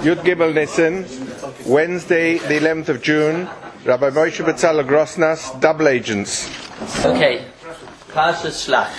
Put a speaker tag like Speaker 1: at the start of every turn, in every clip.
Speaker 1: Yud Gimel Nissen, Wednesday, the 11th of June, Rabbi Moshe Betzalel Grosnas, Double Agents.
Speaker 2: Okay, Parshas Shlach.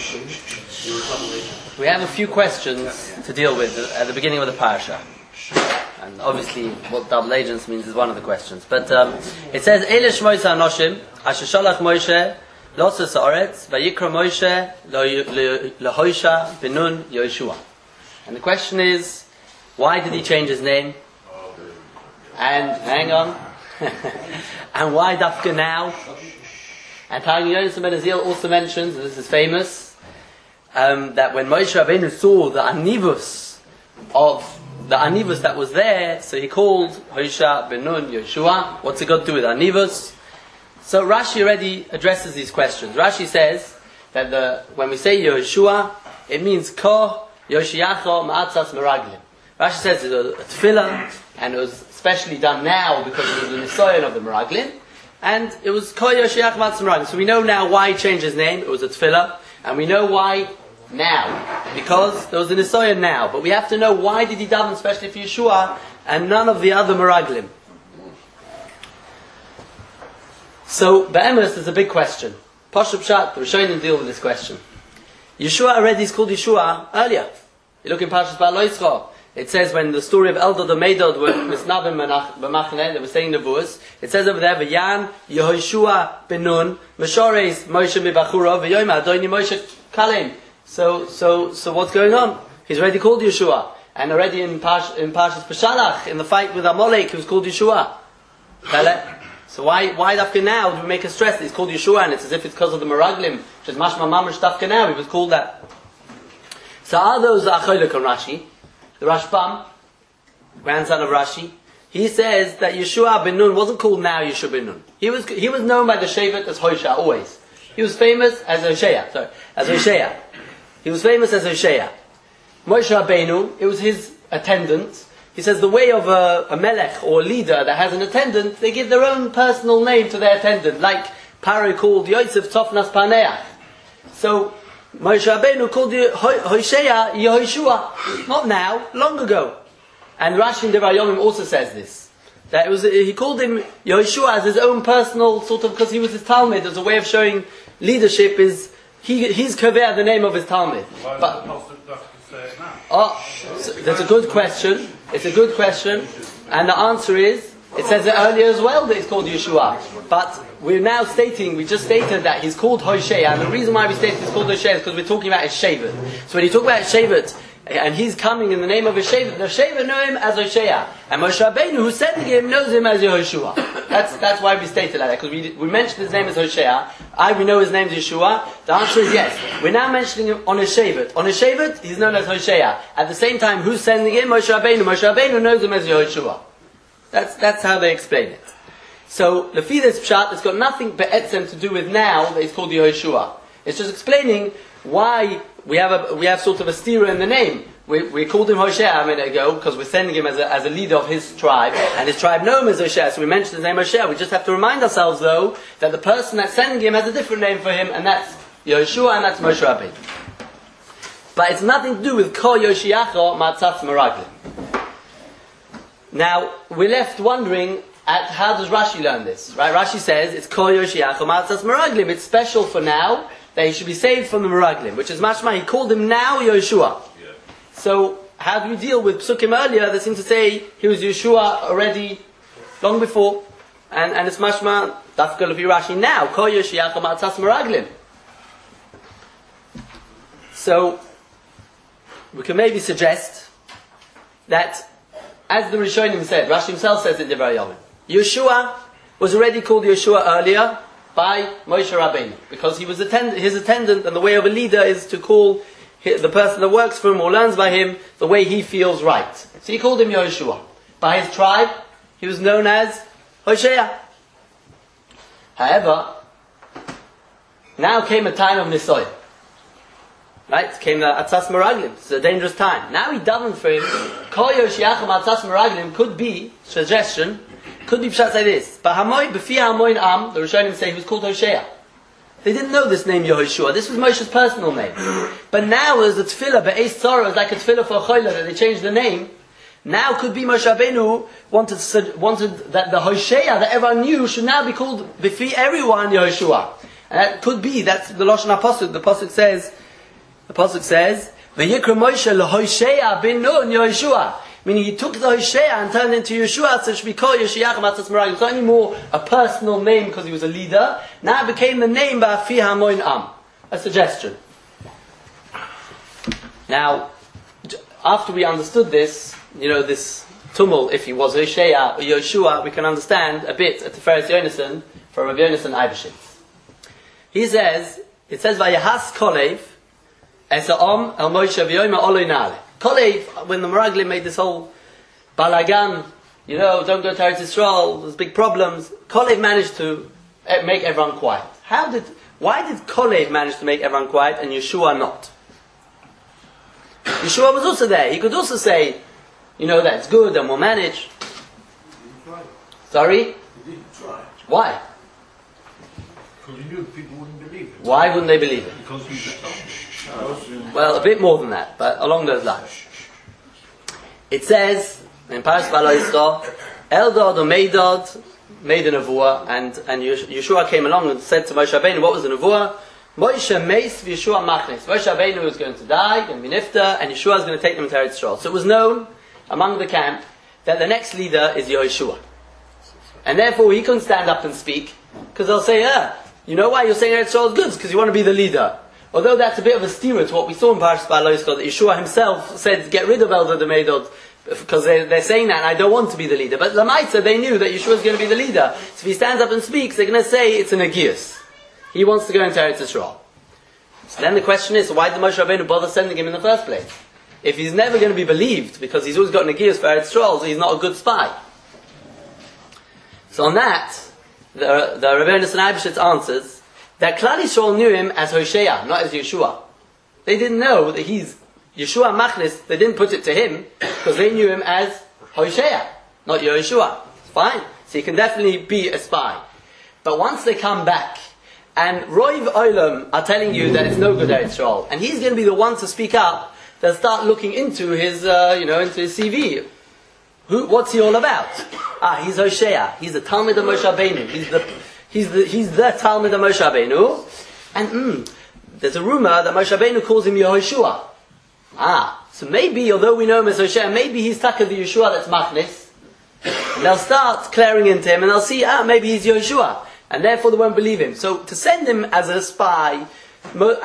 Speaker 2: We have a few questions to deal with at the beginning of the parsha. And obviously, what double agents means is one of the questions. But it says, Eile Shmois HaNoshim, Asher Sholach Moshe, Losas Haaretz, Vayikra Moshe, Lehoisha, Benun, Yoshua. And the question is, why did he change his name? And, hang on, and why Dafka now? And Targum Yonis Ben Azil also mentions, and this is famous, that when Moshe Rabbeinu saw the anivus that was there, so he called Hoisha, Benun, Yoshua. What's it got to do with anivus? So Rashi already addresses these questions. Rashi says that when we say Yoshua, it means Ko Yoshiacho Ma'atzas Meraglim. Rashi says it's a tefillah, and it was specially done now because it was the nisoyon of the Meraglim, and it was Ko Yoshiach Ma'atzas Meraglim. So we know now why he changed his name. It was a tefillah, and we know why now, because there was a nisoyon now. But we have to know why did he daven especially for Yeshua and none of the other Meraglim. So Be'emes is a big question. Pashup Pshat, the Rishonim deal with this question. Yeshua already is called Yeshua earlier. You look in Parshas Ba'al Yisro. It says when the story of Eldad and Medad were misnavim b'machaneh, they were saying nevuos. It says over there, "V'yan Yehoshua benun Meshores Moshe mibachura v'yoyma Adoni Moshe kalem." So what's going on? He's already called Yeshua, and already in Parshas Peshalach, in the fight with Amalek, he was called Yeshua. So why dafka now do we make a stress that he's called Yeshua, and it's as if it's because of the Meraglim, which is mashma mamash dafka now, he was called that. So are those Acholik on Rashi? The Rashbam, grandson of Rashi, he says that Yeshua ben Nun wasn't called now Yeshua ben Nun. He was known by the Shevet as Hoisha, always. He was famous as Hoshea. He was famous as Hoshea. Moshe Rabbeinu, it was his attendant. He says the way of a melech or a leader that has an attendant, they give their own personal name to their attendant, like Paro called Yosef Tzofnas Paneach. So Moshe Rabbeinu called Hoshea Yehoshua, not now, long ago. And Rashi in Devar Yomim also says this, that he called him Yehoshua as his own personal sort of, because he was his Talmud, as a way of showing leadership is he's Kovea the name of his Talmud. But that's a good question. It's a good question, and the answer is, it says it earlier as well that he's called Yeshua. But we just stated that he's called Hoshea, and the reason why we stated he's called Hoshea is because we're talking about his Shevet. So when you talk about his Shevet, and he's coming in the name of his Shevet, the Shevet know him as Hoshea. And Moshe Rabbeinu, who's sending him, knows him as Yehoshua. That's why we stated like that, because we mentioned his name as Hoshea. We know his name is Yeshua. The answer is yes. We're now mentioning him on his Shevet. On his Shevet, he's known as Hoshea. At the same time, who's sending him? Moshe Rabbeinu. Moshe Rabbeinu knows him as Yehoshua. That's how they explain it. So, Lefi this Pshat, it's got nothing be'etzem to do with now that he's called Yehoshua. It's just explaining why we have sort of a stira in the name. We called him Hoshea a minute ago because we're sending him as a leader of his tribe, and his tribe know him as Hoshea, so we mentioned his name Hoshea. We just have to remind ourselves though that the person that's sending him has a different name for him, and that's Yehoshua, and that's Moshe Rabbeinu. But it's nothing to do with Ko Yoshiacho Ma'atzas Meraglim. Now, we're left wondering at how does Rashi learn this, right? Rashi says it's Ko Yoshiacho Ma'atzas Meraglim. It's special for now that he should be saved from the Meraglim, which is mashma. He called him now Yehoshua. Yeah. So, how do we deal with Psukim earlier that seem to say he was Yeshua already long before? And it's mashma, that's going to be Rashi now. Ko Yoshiacho Ma'atzas Meraglim. So, we can maybe suggest that, as the Rishonim said, Rashi himself says in Devar Yomim, Yeshua was already called Yeshua earlier by Moshe Rabbeinu, because he was his attendant, and the way of a leader is to call the person that works for him or learns by him the way he feels right. So he called him Yehoshua. By his tribe, he was known as Hoshea. However, now came a time of Nisoy. Right? Came the Atzas Meraglim. It's a dangerous time. Now he davened for him. Kol Yoshiachim Atzas Meraglim could be, suggestion, could be pshat like this. But Hamoy, Befi Hamoy Am, the Rishonim say he was called Hoshea. They didn't know this name Yehoshua. This was Moshe's personal name. But now as a tefillah, Be'ez Tzara, is like a tefillah for a choila, that they changed the name. Now could be Moshe Rabbeinu wanted that the Hoshea that everyone knew should now be called B'fi everyone Yehoshua. And that could be, that's the Lashon HaPasuk. The Pasuk says, V'yikra Moshe l'Hoshea bin Nun Yehoshua. Meaning he took the Hoshea and turned into Yeshua, so it should be called Yeshiach Matzos Meraglim. It's not anymore a personal name because he was a leader. Now it became the name Ba'afi Hamoin Am. A suggestion. Now, after we understood this, this tumult, if he was Hoshea or Yeshua, we can understand a bit at the Tiferes Yonason from Rabbi Yonason Eibeshitz. He says, it says, Vayahas Kolev, Esa'om El Moshe V'yoyma Oloi Nale. Kolev, when the Meraglim made this whole balagan, don't go to Eretz Yisrael, there's big problems, Kolev managed to make everyone quiet. Why did Kolev manage to make everyone quiet and Yeshua not? Yeshua was also there. He could also say, that's good and we'll manage. Sorry?
Speaker 3: He didn't try.
Speaker 2: Why?
Speaker 3: Because he knew people wouldn't believe it.
Speaker 2: Why wouldn't they believe it?
Speaker 3: Because he was
Speaker 2: Well, a bit more than that, but along those lines. It says, in Parashat Ba'alo Yisro, Eldad or Meidad made a nevuah, and Yeshua came along and said to Moshe Rabbeinu, what was the nevuah? Moshe meis v'Yeshua machnis. Moshe Rabbeinu was going to die, going to be nifta, and Yeshua was going to take them to Eretz Yisrael. So it was known among the camp that the next leader is Yeshua. And therefore he couldn't stand up and speak, because they'll say, you know why you're saying Eretz Yisrael is good? Because you want to be the leader. Although that's a bit of a steer to what we saw in Parashat Ba'alo Yisro, that Yeshua himself said, get rid of Eldad the Meidad, because they're saying that, and I don't want to be the leader. But Lamaitza, they knew that Yeshua is going to be the leader. So if he stands up and speaks, they're going to say it's an Agius. He wants to go into Eretz Yisrael. So then the question is, why did Moshe Rabbeinu bother sending him in the first place? If he's never going to be believed, because he's always got an Agius for Eretz Yisrael, so he's not a good spy. So on that, the Rabbi Yonason Eibeshitz answers that Klal Yisrael knew him as Hoshea, not as Yeshua. They didn't know that he's Yeshua Machnis. They didn't put it to him because they knew him as Hoshea, not Yeshua. It's fine. So he can definitely be a spy. But once they come back, and Roiv Olam are telling you that it's no good Eretz Yisrael, and he's going to be the one to speak up, they'll start looking into his, into his CV. What's he all about? He's Hoshea. He's the Talmid of Moshe Rabbeinu. He's the Talmid of Moshe Rabbeinu. And there's a rumor that Moshe Rabbeinu calls him Yehoshua. So maybe, although we know him as Hoshea, maybe he's Taka the Yeshua that's Machnis. And they'll start clearing into him, and they'll see, maybe he's Yehoshua. And therefore they won't believe him. So to send him as a spy, the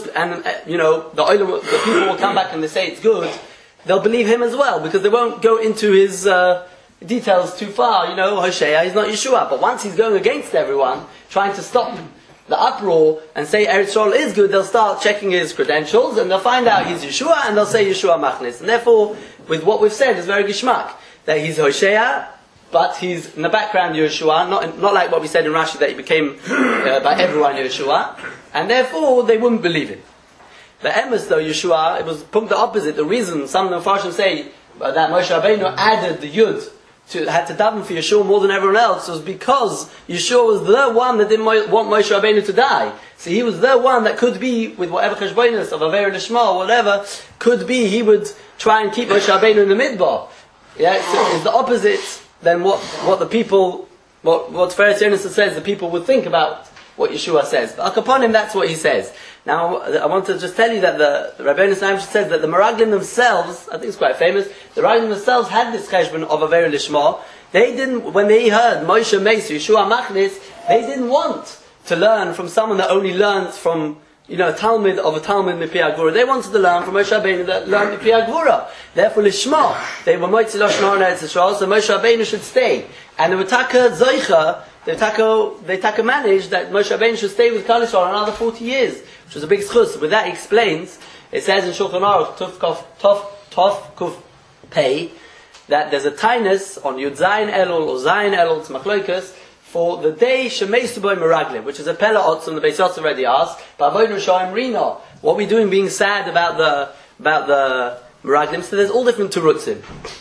Speaker 2: people will come back and they say it's good, they'll believe him as well, because they won't go into his details too far. Hoshea, he's not Yeshua. But once he's going against everyone, trying to stop the uproar and say Eretz Yisrael is good, they'll start checking his credentials, and they'll find out he's Yeshua, and they'll say Yeshua Machnis. And therefore, with what we've said, is very gishmak, that he's Hoshea, but he's in the background Yeshua, not like what we said in Rashi, that he became by everyone Yeshua, and therefore they wouldn't believe him. The emes though, Yeshua, it was the opposite. The reason some of the Farshim say that Moshe Rabbeinu added the Yud, had to daven for Yeshua more than everyone else, was because Yeshua was the one that didn't want Moshe Rabbeinu to die. So he was the one that could be, with whatever cheshbonos of Avera Lishma or whatever, could be, he would try and keep Moshe Rabbeinu in the midbar. Yeah, so it's the opposite than what the people, what Tiferes Yonason says the people would think about what Yeshua says. But upon him, that's what he says. Now, I want to just tell you that the Rabbi Yonason says that the Meraglim themselves, I think it's quite famous, the Meraglim themselves had this cheshbon of Avera Lishma. They didn't, when they heard Moshe Meis, Yeshua Machnis, they didn't want to learn from someone that only learned from, a Talmud of a Talmud Mipi Agvura. They wanted to learn from Moshe Rabbeinu that learned Mipi Agvura. Therefore, Lishma, they were Moitzi Lashon Hara Eretz Yisrael, so Moshe Rabbeinu should stay. And the Taka Zoicha, they taka managed that Moshe Rabbeinu should stay with Klal Yisrael another 40 years, which was a big schus. With that, he explains, it says in Shulchan Aruch, Tov Kuf Pei, that there's a tainus on Yud Zayin Elul or Zayin Elul, it's Machlokas, for the day Shemeisu Boi Meraglim, which is a Pella Otzum, the Beis Yosef already asked, but Avodah Shoim Rino, what are we doing being sad about the Meraglim? So there's all different terutzim.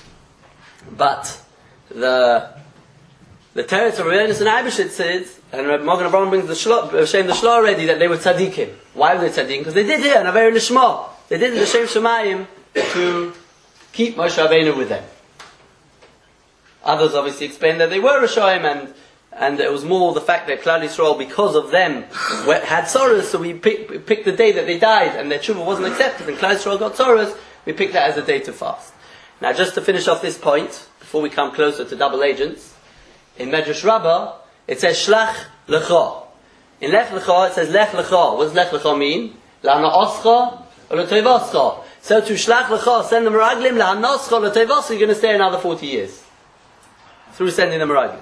Speaker 2: But the teretz of Rabbi Yonason Eibeshitz says, and Rabbi Magen Avraham brings the Shlo already, that they were tzaddikim. Why were they tzaddikim? Because they did here an Avera Lishma. They did the Shem Shemayim to keep Moshe Rabbeinu with them. Others obviously explain that they were Rishoyim, and it was more the fact that Klal Yisrael, because of them, had sorrows, so we picked the day that they died, and their tshuva wasn't accepted, and Klal Yisrael got sorrows, we picked that as a day to fast. Now, just to finish off this point, before we come closer to double agents, in Medrash Rabbah, it says Shlach Lecha. In Lech Lecha, it says Lech Lecha. What does Lech Lecha mean? La'ana Oscha or L'Toivoscha. So to Shlach Lecha, send the Meraglim, La'ana Oscha or L'Toivoscha, you're going to stay another 40 years. Through sending the Meraglim.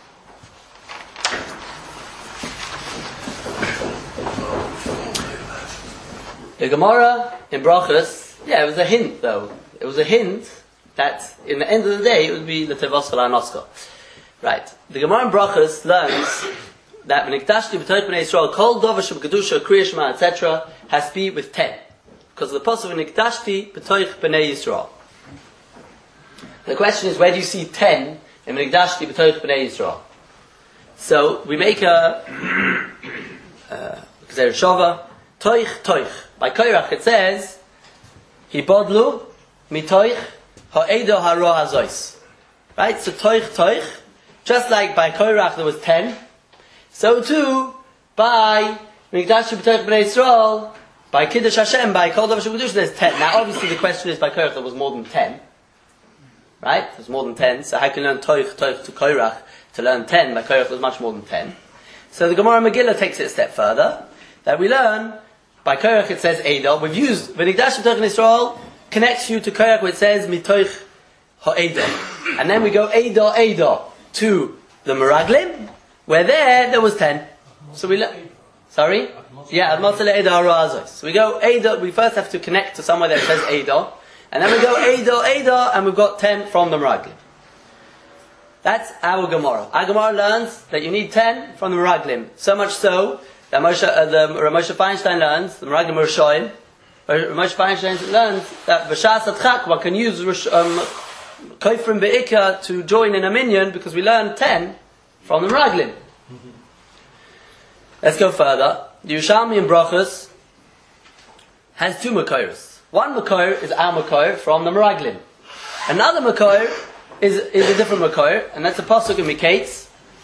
Speaker 2: The Gemara in Brachos, it was a hint though. It was a hint that in the end of the day it would be L'Toivoscha La'ana. Right. The Gemara in Brachos learns that V'nikdashti b'toich b'nei Yisrael kol dover sheb'kedusha kriya shema etc. has to be with 10 because of the pasuk V'nikdashti b'toich b'nei Yisrael. The question is, where do you see 10 in V'nikdashti b'toich b'nei Yisrael? So we make a Gzeir Shova toich. By Koirach it says Hibodlu mitoich ha'edo haro hazois. Right. So toich. Just like by Koirach there was 10, so too by Mikdash B'toich B'nei Yisrael, by Kiddush Hashem, by Kol Davar Sheb'Kedusha, there's 10. Now obviously the question is, by Koirach there was more than 10. Right? There's more than 10, so how can you learn Toich to Koirach to learn 10? By Koirach there's much more than 10. So the Gemara Megillah takes it a step further, that we learn, by Koirach it says Eidah. We've used Mikdash B'toich B'nei Yisrael, connects you to Koirach where it says Mitoich Ha'Eidah. And then we go Eidah to the Meraglim, where there was 10. So we sorry? Yeah, Ad-Motzele Eidah Ha'Razos. So we go Eidah, we first have to connect to somewhere that says Eidah, and then we go Eidah, and we've got 10 from the Meraglim. That's our Gemara. Our Gemara learns that you need 10 from the Meraglim. So much so, that Moshe Feinstein learns, the Meraglim Rishoyim, Moshe Feinstein learns that B'Shas Adchak, one can use Koifrim Be'ikah to join in a minyan because we learn 10 from the Meraglim. Let's go further. The Yerushalmi in Brachos has 2 Makoros. One Makor is our Makor from the Meraglim. Another Makor is a different Makor, and that's a pasuk in Miketz.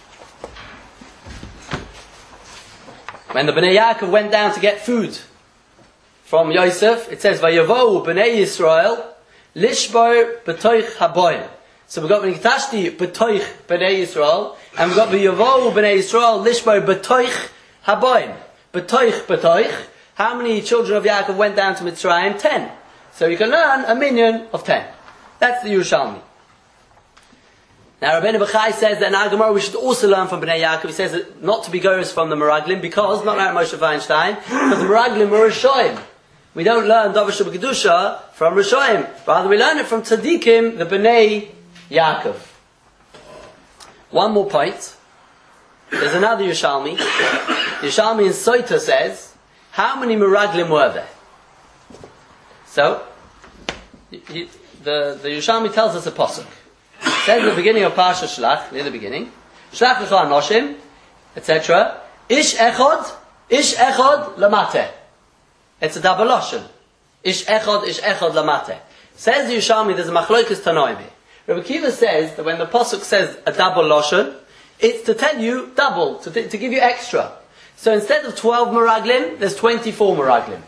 Speaker 2: When the Bnei Yaakov went down to get food from Yosef, it says, Vayavohu Bnei Yisrael Lishbar b'toich haboim. So we've got V'nikdashti b'toich b'nei Yisrael, and we've got V'yavohu b'nei Yisrael Lishbar b'toich haboim. B'toich. How many children of Yaakov went down to Mitzrayim? 10. So you can learn a minyan of 10. That's the Yerushalmi. Now Rabbeinu Bechai says that in our Gemara we should also learn from Bnei Yaakov. He says that not to be goers from the Meraglim, because, not like Moshe Feinstein, because the Meraglim were Rishoyim. We don't learn Davar Sheb'Kedusha from Rishoyim. Rather, we learn it from Tzadikim, the Bnei Yaakov. One more point. There's another Yerushalmi. Yerushalmi in Soita says, how many Meraglim were there? So, the Yerushalmi tells us a pasuk. It says at the beginning of Parsha Shlach, near the beginning, Shlach Lecha Anoshim, etc. Ish echod lamate. It's a double lashon. Ish echod lamate. Says the Yerushalmi, there's a machlokas tanoim here. Rabbi Kiva says that when the pasuk says a double lashon, it's to tell you double, to give you extra. So instead of 12 meraglim, there's 24 meraglim.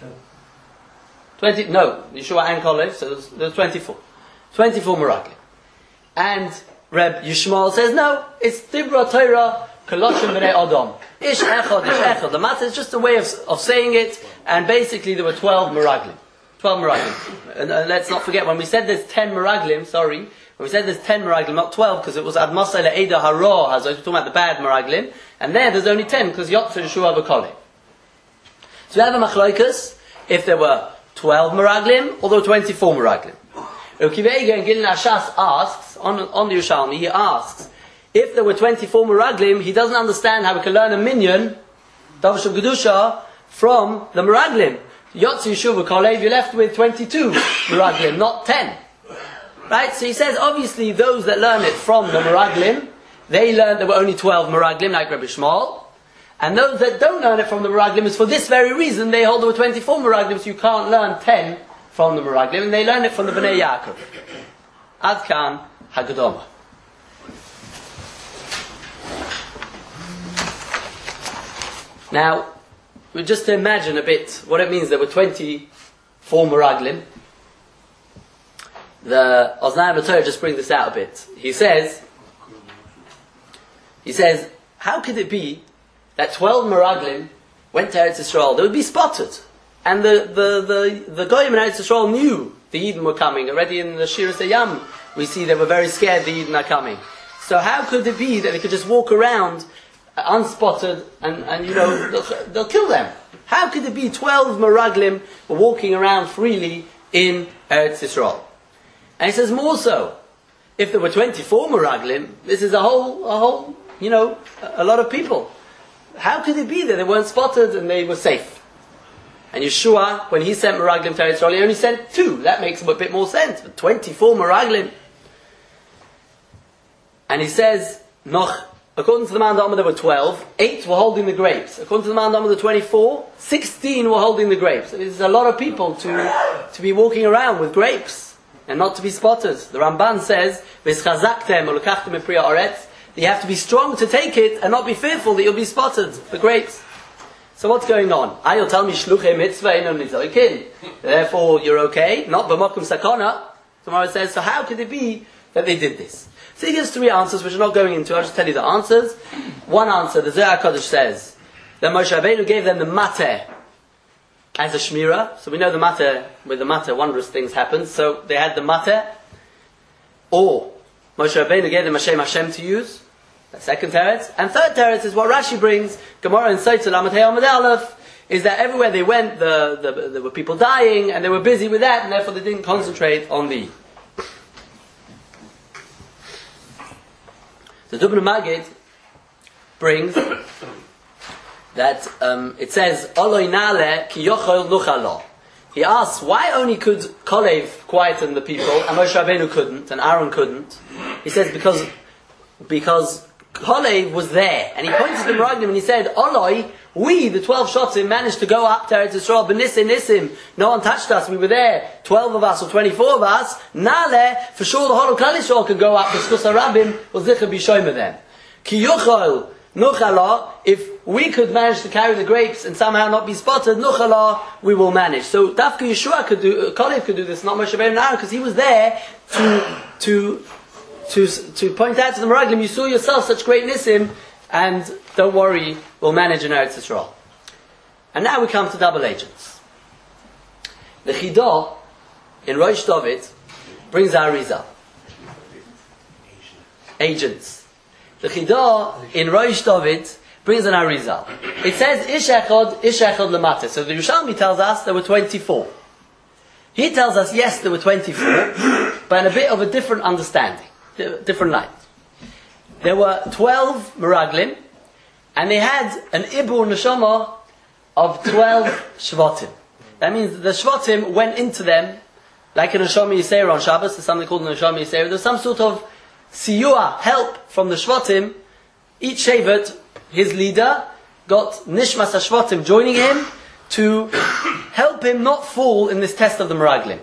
Speaker 2: 20, no, Yeshua and Kolev, so there's 24. 24 meraglim. And Reb Yishmael says, no, it's Dibra Torah, Koloshim B'nei Adam. Ish echod. The matter is just a way of saying it, and basically there were 12 meraglim. 12 meraglim. And let's not forget, when we said there's 10 meraglim, when we said there's 10 meraglim, not 12, because it was Ad Masa Le'eda Haro, as we're talking about the bad meraglim, and there's only 10, because Yotzer Yeshua V'Kolei. So we have a machloikas, if there were 12 meraglim, or there were 24 meraglim. Rabbi Kiva in Gilin Ashas asks, on the Yerushalmi, he asks, if there were 24 meraglim, he doesn't understand how we can learn a minyan, Davar Sheb'Kedusha, from the meraglim. Yotzi Yeshuv V'Kolev, you're left with 22 meraglim, not 10. Right? So he says, obviously, those that learn it from the meraglim, they learned there were only 12 meraglim, like Rabbi Shmuel. And those that don't learn it from the meraglim, is for this very reason, they hold there were 24 meraglim, so you can't learn 10 from the meraglim, and they learn it from the Bnei Yaakov. Adkan Hagadoma. Now, just to imagine a bit what it means, there were 24 Meraglim. The Oznai B'Torah just brings this out a bit. He says, how could it be that 12 Meraglim went to Eretz Yisrael? They would be spotted. And the Goyim in Eretz Yisrael knew the Yidden were coming. Already in the Shiras Hayam, we see they were very scared the Yidden are coming. So how could it be that they could just walk around unspotted and they'll kill them? How could it be 12 Meraglim were walking around freely in Eretz Yisrael? And he says more so, if there were 24 Meraglim, this is a whole, a lot of people. How could it be that they weren't spotted and they were safe? And Yeshua, when he sent Meraglim to Eretz Yisrael, he only sent 2. That makes a bit more sense. But 24 Meraglim. And he says, according to the man Dama there were 12, 8 were holding the grapes. According to the man Dama there were 24, 16 were holding the grapes. So there's a lot of people to be walking around with grapes and not to be spotted. The Ramban says, "V'schazaktem ulekachtem epriya oretz." You have to be strong to take it and not be fearful that you'll be spotted. The grapes. So what's going on? You'll tell me shluchei mitzvah inon nizokin. Therefore you're okay. Not b'makom sakana. Tomorrow it says, so how could it be that they did this? So he gives 3 answers, which I'm not going into. I'll just tell you the answers. One answer, the Zohar HaKadosh says that Moshe Rabbeinu gave them the mateh as a shmirah. So we know the mateh, with the mateh, wondrous things happen. So they had the mateh. Or Moshe Rabbeinu gave them Hashem to use. The second teretz. And third teretz is what Rashi brings, Gemara in Sotah Lamed Hey Amud Aleph, is that everywhere they went, there were people dying, and they were busy with that, and therefore they didn't concentrate on the. The Dubno Maggid brings that it says, Oloi nale ki yochol nuchalo. He asks, why only could Kolev quieten the people, and Moshe Rabbeinu couldn't, and Aaron couldn't? He says, because Kolev was there, and he pointed to the Meraglim and he said, Oloi, we, the 12 Shotzim, managed to go up to Eretz Yisrael, B'nisim, no one touched us, we were there, 12 of us or 24 of us, Nale, for sure the whole of Klal Yisrael could go up, because Rabim was Zichar B'Shomer then. Ki Yuchol, Nuchala, if we could manage to carry the grapes and somehow not be spotted, Nuchala, we will manage. So Dafka Yeshua could do, Kolev could do this, not Moshe Rabbeinu and Aaron, because he was there to point out to the Meraglim, you saw yourself such great nisim, and don't worry, we'll manage in Eretz Yisrael. And now we come to double agents. The Chidah in Rosh David brings our Arizal. Agents. The Chidah in Rosh David brings an Arizal. It says Ish Echad Lamata. So the Yerushalmi tells us there were 24. He tells us yes, there were 24, but in a bit of a different understanding. Different light. There were 12 Meraglim, and they had an Ibur Neshama of 12 Shvatim. That means the Shvatim went into them like a Neshama Yisera on Shabbos. There's something called a Neshama Yisera. There's some sort of siyua, help from the Shvatim. Each Shevet, his leader, got Nishmas HaShvatim joining him to help him not fall in this test of the Meraglim.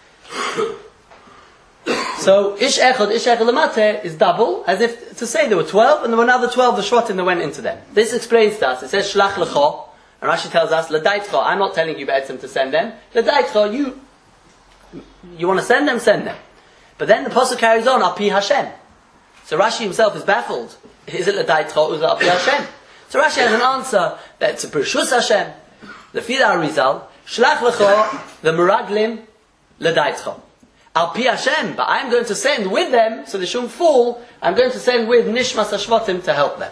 Speaker 2: So, Ish Echad Lamate is double, as if to say there were 12, and there were another 12, the Shvatim that went into them. This explains to us, it says Shlach Lecho, and Rashi tells us, L'daitcha, I'm not telling you Be'etzim to send them, L'daitcha, you want to send them. But then the Pasuk carries on, Api Hashem. So Rashi himself is baffled. Is it L'daitcha or is it Api Hashem? So Rashi has an answer, that it's a Pershus Hashem. The Fida Arizal, Shlach Lecho, the Meraglim, L'daitcha. Al Pi Hashem, but I'm going to send with them, so they shouldn't fall, I'm going to send with Nishmas HaShvatim to help them.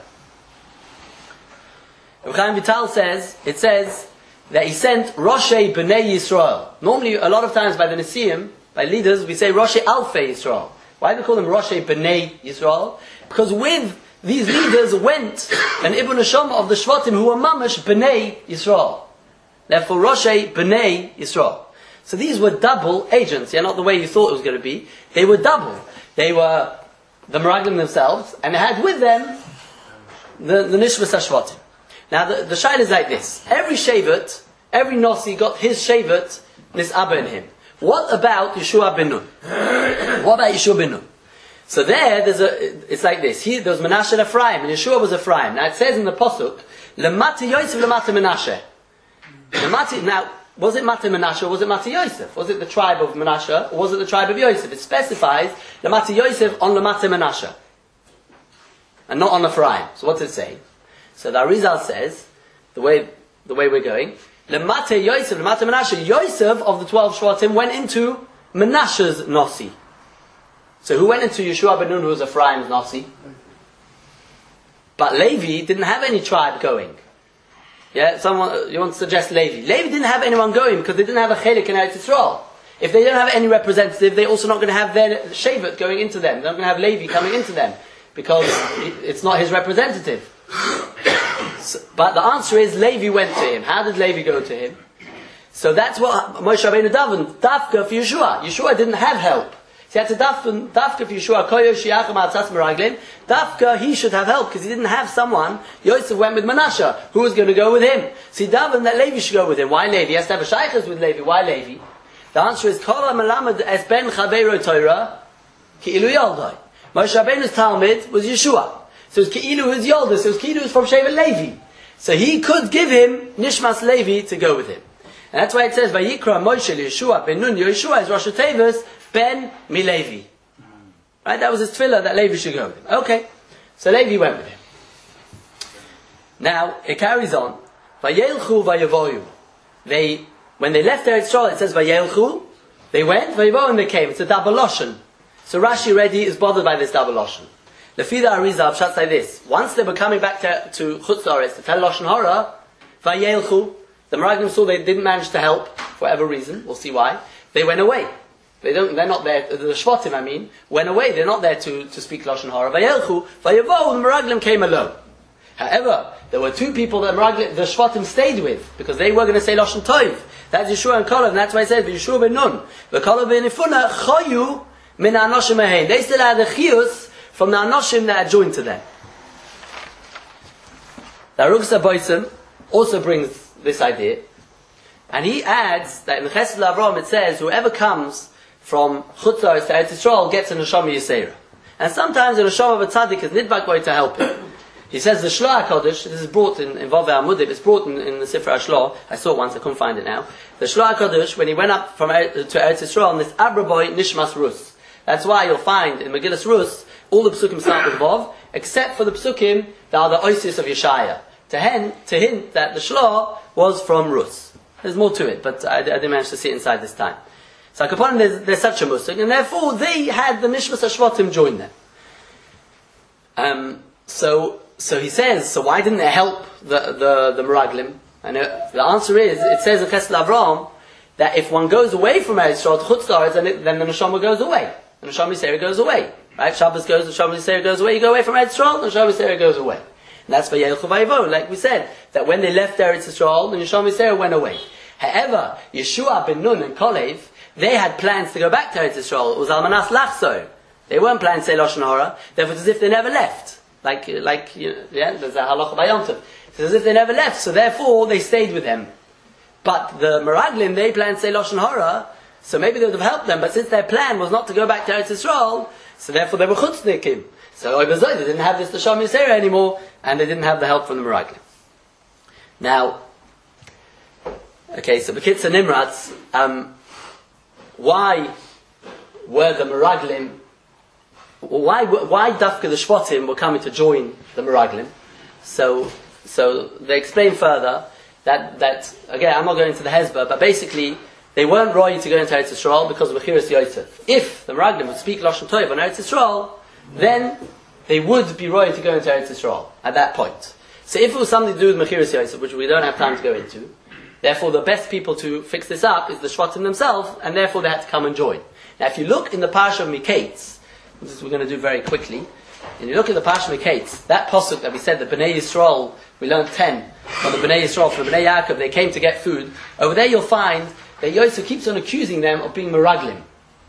Speaker 2: Reb Chaim Vital says, it says that he sent Roshei B'nei Yisrael. Normally, a lot of times by the Nesiim, by leaders, we say Roshei Alfei Yisrael. Why do we call them Roshei B'nei Yisrael? Because with these leaders went an Ibn Neshama of the Shvatim who were Mamash B'nei Yisrael. Therefore, Roshei B'nei Yisrael. So these were double agents, not the way you thought it was going to be. They were double. They were the Meraglim themselves, and they had with them the Nishmas HaShvatim. Now the shaila is like this. Every Shevet, every Nasi got his Shevet, this Abba in him. What about Yeshua ben Nun? What about Yeshua ben Nun? So it's like this. There was Menashe and Ephraim, and Yeshua was Ephraim. Now it says in the Pasuk, Lemata Yosef, Lemata Menashe. Now, was it Mata Menashe or was it Mata Yosef? Was it the tribe of Menashe or was it the tribe of Yosef? It specifies Lemata Yosef on Lemata Menashe, and not on Ephraim. So what's it saying? So the Arizal says, the way we're going, Lemata Yosef, Lemata Menashe, Yosef of the 12 Shvatim went into Menashe's Nasi. So who went into Yeshua ben Nun, who was Ephraim's Nasi? But Levi didn't have any tribe going. Yeah, you want to suggest Levi. Levi didn't have anyone going because they didn't have a chelik in Eretz Yisrael. If they don't have any representative, they're also not going to have their Shevet going into them. They're not going to have Levi coming into them because it's not his representative. But the answer is Levi went to him. How did Levi go to him? So that's what Moshe Rabbeinu davened. Dafka for Yeshua. Yeshua didn't have help. So he had to dafka for Yeshua. Dafka, he should have help because he didn't have someone. Yosef went with Menashe. Who was going to go with him? So he davened that Levi should go with him. Why Levi? He has to have a shaykhs with Levi. Why Levi? The answer is Kol HaMelamed es ben Chaveiro Torah Ki'ilu Yoldai. Moshe Rabbeinu's Talmud was Yeshua. So it was Ki'ilu his Yolda. So it was Ki'ilu from Shevet Levi. So he could give him Nishmas Levi to go with him. And that's why it says Vayikra Moshe Yeshua ben Nun. Yeshua is Rosh Tevis ben Milevi. Right? That was his tefillah that Levi should go with him. Okay. So Levi went with him. Now, it carries on. Vayelchu vayavoyu. When they left Eretz Yisrael, it says Vayelchu. They went, vayavoyu, and they came. It's a double lashon. So Rashi already is bothered by this double lashon. Lefida Arizal Pshat say this. Once they were coming back to Chutz La'aretz to tell Lashon Hara, Vayelchu, the Meraglim saw they didn't manage to help, for whatever reason, we'll see why. They went away. They're not there, the Shvatim went away, they're not there to speak Lashon Hara. Vayelchu, Vayavo, the Meraglim came alone. However, there were two people that the Shvatim stayed with, because they were going to say Lashon Tov. That's Yeshua and Kalev, and that's why I said, Yeshua ben Nun. V'Kalev ben Yefuna, Chayu min Anoshim ahein. They still had the Chiyus from the Anoshim that had joined to them. The Arugsa Boisim also brings this idea, and he adds that in the Chesed L'Avram it says, whoever comes from Chutz La'aretz to Eretz Yisrael gets a Neshama Yisera. And sometimes a Neshama of a Tzaddik is nidbak boy to help him. He says the Shloah HaKodesh, this is brought in Vavei Amudib, it's brought in the Sifra HaShloah, I saw it once, I couldn't find it now. The Shloah HaKodesh, when he went up to Eretz Yisrael, this Abra boy Nishmas Rus. That's why you'll find in Megillas Rus, all the Psukim start with Vav, except for the Psukim that are the Oisius of Yeshaya. To hint that the Shloah was from Rus. There's more to it, but I didn't manage to see it inside this time. So upon there's such a musik, and therefore they had the Nishmas HaShvatim join them. So he says, so why didn't they help the Meraglim? And the answer is, it says in Chesed L'Avram that if one goes away from Eretz Yisrael to Chutz La'aretz, then the Neshama goes away. The Neshama Yisera goes away. Right? Shabbos goes, the Neshama Yisera goes away. You go away from Eretz Yisrael, the Neshama Yisera goes away. And that's Vayelchu Vayavo, like we said, that when they left Eretz Yisrael, the Neshama Yisera went away. However, Yeshua ben Nun and Kalev, they had plans to go back to Eretz Yisrael. It was Almanas Lachso. They weren't planning to say Lashon Hara. Therefore, it's as if they never left. Like there's a halacha by Yom Tov. It's as if they never left. So therefore, they stayed with them. But the Meraglim, they planned to say Lashon Hara, so maybe they would have helped them. But since their plan was not to go back to Eretz Yisrael, so therefore they were chutznikim. So they didn't have this Neshama Yisera anymore, and they didn't have the help from the Meraglim. Now, okay, so B'Kitzer Nimratz, why were the Meraglim? Why Dafka the Shvatim were coming to join the Meraglim? So they explain further that again, I'm not going into the Hezbollah, but basically they weren't ready to go into Eretz Yisrael because of Bechiras Yosef. If the Meraglim would speak Lashon Tov on Eretz Yisrael, then they would be ready to go into Eretz Yisrael at that point. So if it was something to do with Bechiras Yosef, which we don't have time to go into, therefore the best people to fix this up is the Shvatim themselves, and therefore they had to come and join. Now if you look in the Parsha of Miketz, this is we're going to do very quickly, and you look at the Parsha of Miketz, that posuk that we said, the Bnei Yisrael, we learned 10, from the Bnei Yisrael, from the Bnei Yaakov, they came to get food. Over there you'll find that Yosef keeps on accusing them of being Meraglim.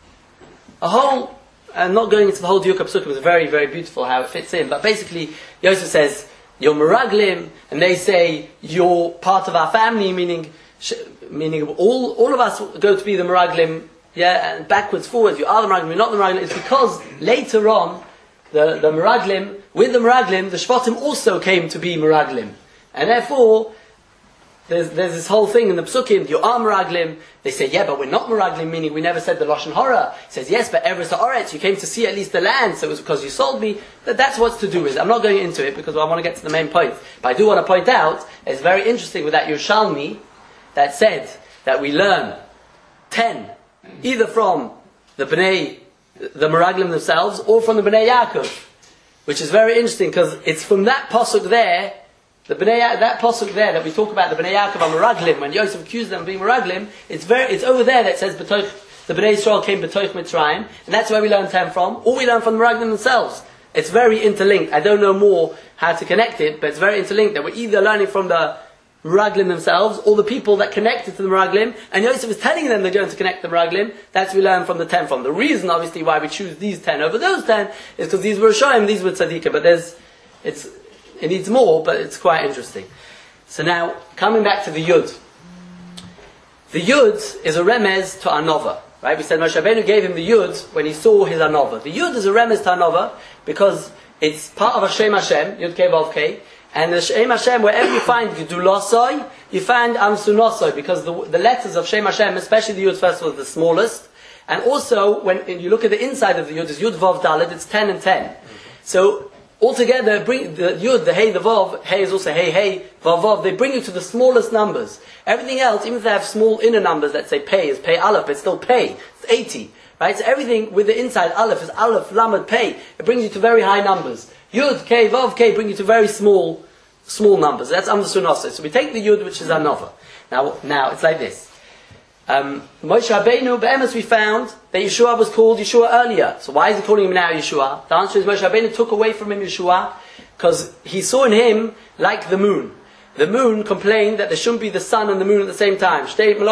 Speaker 2: And not going into the whole Diuk HaPsukim, it's very, very beautiful how it fits in, but basically Yosef says, you're Meraglim, and they say, you're part of our family, meaning all of us go to be the Meraglim yeah, and backwards, forwards, you are the Meraglim, you're not the Meraglim, it's because later on, the Meraglim, with the Meraglim, the Shvatim also came to be Meraglim. And therefore, there's this whole thing in the Psukim, you are Meraglim. They say, yeah, but we're not Meraglim, meaning we never said the Lashon Hara. He says, yes, but Eretz Haaretz, you came to see at least the land, so it was because you sold me. That's what's to do with it. I'm not going into it because I want to get to the main point. But I do want to point out, it's very interesting with that Yerushalmi that said that we learn 10, either from the Meraglim themselves, or from the Bnei Yaakov. Which is very interesting because it's from that pasuk there, that pasuk there that we talk about the Bnei Yaakov are Meraglim, when Yosef accused them of being Meraglim, it's over there that says the Bnei Yisrael came B'toich Mitzrayim, and that's where we learn 10 from, or we learn from the Meraglim themselves. It's very interlinked. I don't know more how to connect it, but it's very interlinked that we're either learning from the Meraglim themselves, or the people that connected to the Meraglim, and Yosef is telling them they're going to connect the Meraglim. That's we learn from the 10 from. The reason, obviously, why we choose these 10 over those 10 is because these were Rishonim, these were Tzadikah, but it needs more, but it's quite interesting. So now, coming back to the Yud. The Yud is a remez to Anova, right? We said Moshe Rabbeinu gave him the Yud when he saw his Anova. The Yud is a remez to Anova because it's part of Hashem Hashem, Yud Kei Vav Kei. And the Shem Hashem, wherever you find Gedulasoi, you find Amsunosoi, because the letters of Shem Hashem, especially the Yud first of all, is the smallest. And also, when you look at the inside of the Yud, it's Yud Vav Dalet, it's 10 and 10. So, altogether, bring the Yud, the Hey, the Vav, Hey is also Hey, Hey, Vav, Vav, they bring you to the smallest numbers. Everything else, even if they have small inner numbers, let's say Pei is Pei Aleph, it's still Pei, it's 80. Right? So everything with the inside Aleph is Aleph, Lamed, Pei. It brings you to very high numbers. Yud, K, Vav, K bring you to very small numbers. That's understood also. So we take the Yud, which is Anova. Now it's like this. Moshe Rabbeinu, Be'emes, we found that Yeshua was called Yeshua earlier. So why is he calling him now Yeshua? The answer is Moshe Rabbeinu took away from him Yeshua because he saw in him like the moon. The moon complained that there shouldn't be the sun and the moon at the same time.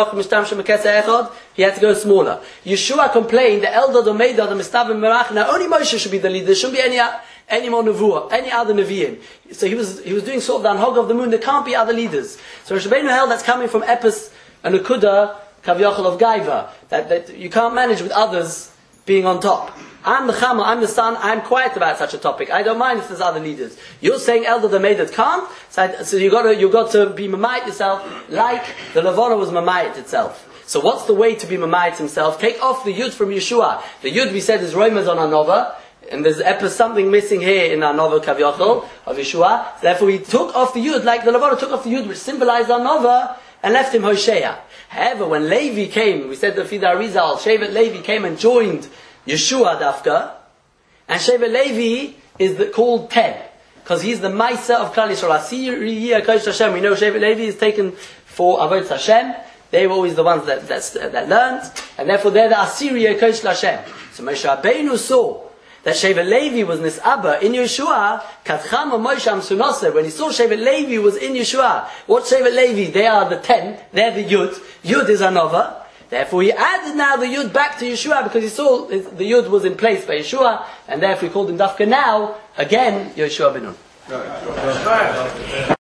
Speaker 2: He had to go smaller. Yeshua complained that Eldad or Meidad and Mistavim Merach, now only Moshe should be the leader. There shouldn't be any more Nevuah, any other Nevi'im. So he was doing sort of the Anhog of the moon. There can't be other leaders. So Rosh Hashanah held that's coming from Epis and Akuda, Kaviyachal of Gaiva. That you can't manage with others being on top. I'm the Chama, I'm the son, I'm quiet about such a topic. I don't mind if there's other leaders. You're saying Eldad or Meidad can't, so you got to be Mamayit yourself like the Levana was Mamayit itself. So what's the way to be Mamayit himself? Take off the Yud from Yeshua. The Yud we said is Roimaz on Anova, and there's something missing here in Anova Kaviyachal of Yeshua. So therefore he took off the Yud, like the Levana took off the Yud which symbolized Anova, and left him Hosea. However, when Levi came, we said the Fida Arizal, Shevet Levi came and joined Yeshua Dafka, and Shevet Levi is called 10, because he's the Maisa of Klal Yisrael. Asiri Kodesh Hashem. We know Shevet Levi is taken for Avodas Hashem. They were always the ones that learned, and therefore they're the Asiri Kodesh Hashem. So Moshe Rabbeinu saw that Shevet Levi was Nis'aba in Yeshua, Katchama Moshe Amsunose, when he saw Shevet Levi was in Yeshua. What's Shevet Levi? They are the 10, they're the Yud. Yud is Anova. Therefore he added now the Yud back to Yeshua because he saw the Yud was in place by Yeshua, and therefore he called him Dafka now, again, Yeshua ben Nun.